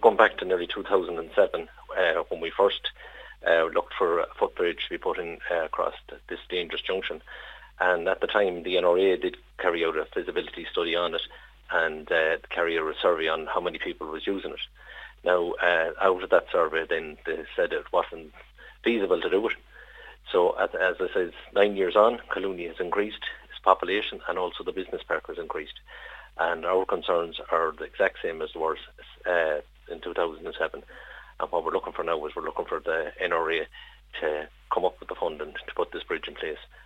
going back to nearly 2007 when we first looked for a footbridge to be put in across this dangerous junction. And at the time, the NRA did carry out a feasibility study on it and carry out a survey on how many people was using it. Now, out of that survey, then they said it wasn't feasible to do it. So, as I said, 9 years on, Collooney has increased its population and also the business park has increased. And our concerns are the exact same as theirs in 2007. And what we're looking for now is we're looking for the NRA to come up with the funding to put this bridge in place.